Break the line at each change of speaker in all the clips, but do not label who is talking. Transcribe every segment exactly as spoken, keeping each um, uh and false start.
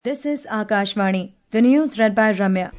This is Akashvani. The news read by Ramya.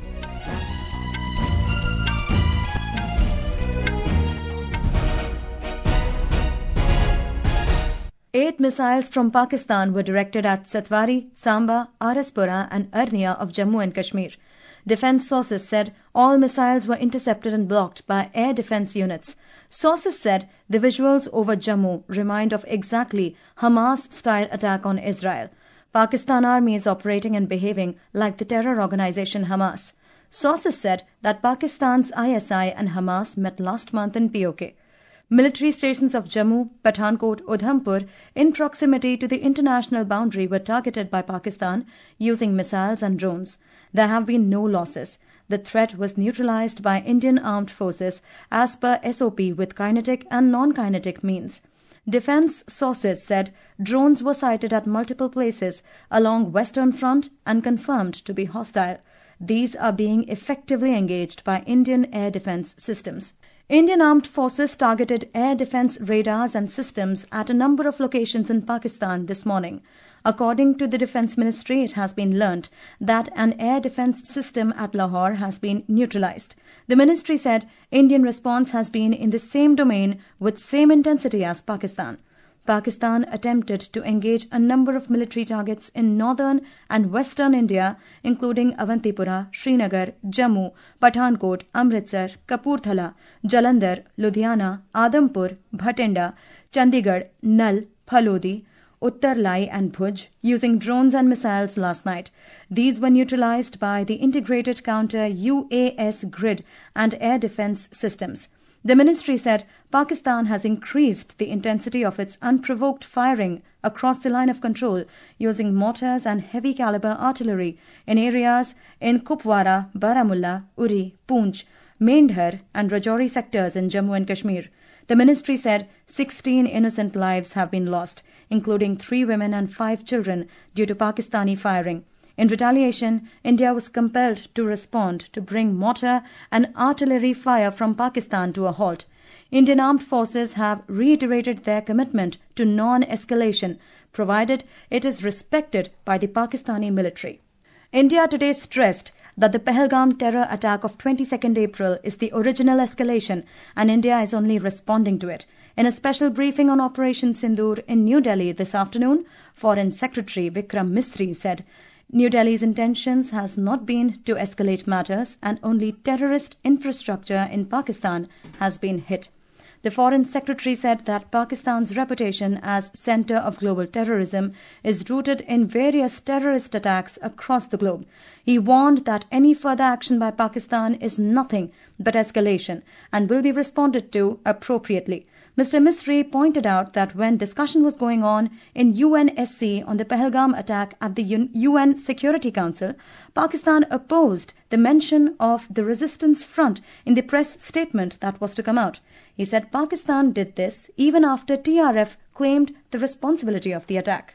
Eight missiles from Pakistan were directed at Satwari, Samba, Araspura and Arnia of Jammu and Kashmir. Defence sources said all missiles were intercepted and blocked by air defence units. Sources said the visuals over Jammu remind of exactly Hamas-style attack on Israel. Pakistan army is operating and behaving like the terror organisation Hamas. Sources said that Pakistan's I S I and Hamas met last month in P O K. Military stations of Jammu, Pathankot, Udhampur in proximity to the international boundary were targeted by Pakistan using missiles and drones. There have been no losses. The threat was neutralised by Indian armed forces as per S O P with kinetic and non-kinetic means. Defence sources said drones were sighted at multiple places along Western Front and confirmed to be hostile. These are being effectively engaged by Indian air defence systems. Indian armed forces targeted air defence radars and systems at a number of locations in Pakistan this morning. According to the Defence Ministry, it has been learnt that an air defence system at Lahore has been neutralised. The ministry said Indian response has been in the same domain with same intensity as Pakistan. Pakistan attempted to engage a number of military targets in northern and western India, including Avantipura, Srinagar, Jammu, Pathankot, Amritsar, Kapurthala, Jalandhar, Ludhiana, Adampur, Bhatinda, Chandigarh, Nal, Phalodi, Uttar Lai and Bhuj using drones and missiles last night. These were neutralised by the integrated counter U A S grid and air defence systems. The ministry said Pakistan has increased the intensity of its unprovoked firing across the line of control using mortars and heavy caliber artillery in areas in Kupwara, Baramulla, Uri, Poonch, Mendhar and Rajouri sectors in Jammu and Kashmir. The ministry said sixteen innocent lives have been lost, including three women and five children, due to Pakistani firing. In retaliation, India was compelled to respond to bring mortar and artillery fire from Pakistan to a halt. Indian armed forces have reiterated their commitment to non-escalation, provided it is respected by the Pakistani military. India today stressed that the Pahalgam terror attack of twenty-second April is the original escalation and India is only responding to it. In a special briefing on Operation Sindoor in New Delhi this afternoon, Foreign Secretary Vikram Misri said New Delhi's intentions has not been to escalate matters and only terrorist infrastructure in Pakistan has been hit. The Foreign Secretary said that Pakistan's reputation as centre of global terrorism is rooted in various terrorist attacks across the globe. He warned that any further action by Pakistan is nothing but escalation and will be responded to appropriately. Mister Misri pointed out that when discussion was going on in U N S C on the Pahalgam attack at the U N Security Council, Pakistan opposed the mention of the resistance front in the press statement that was to come out. He said Pakistan did this even after T R F claimed the responsibility of the attack.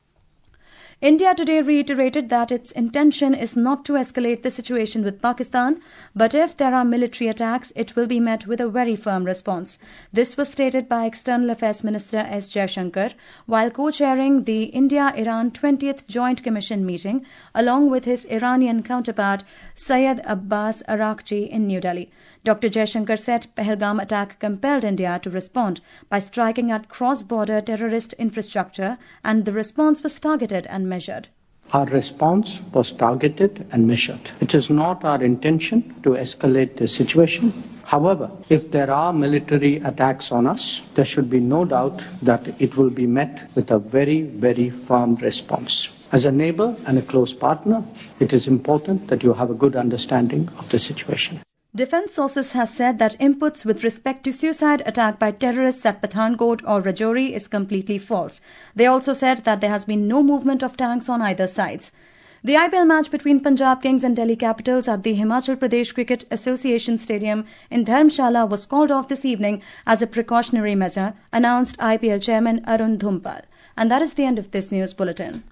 India today reiterated that its intention is not to escalate the situation with Pakistan, but if there are military attacks, it will be met with a very firm response. This was stated by External Affairs Minister S. Jaishankar while co-chairing the India-Iran twentieth Joint Commission meeting along with his Iranian counterpart Syed Abbas Araghchi in New Delhi. Doctor Jaishankar said Pahalgam attack compelled India to respond by striking at cross-border terrorist infrastructure and the response was targeted and measured.
Our response was targeted and measured. It is not our intention to escalate the situation. However, if there are military attacks on us, there should be no doubt that it will be met with a very, very firm response. As a neighbour and a close partner, it is important that you have a good understanding of the situation.
Defence sources have said that inputs with respect to suicide attack by terrorists at Pathankot or Rajouri is completely false. They also said that there has been no movement of tanks on either sides. The I P L match between Punjab Kings and Delhi Capitals at the Himachal Pradesh Cricket Association Stadium in Dharamshala was called off this evening as a precautionary measure, announced I P L Chairman Arun Dhumpal. And that is the end of this news bulletin.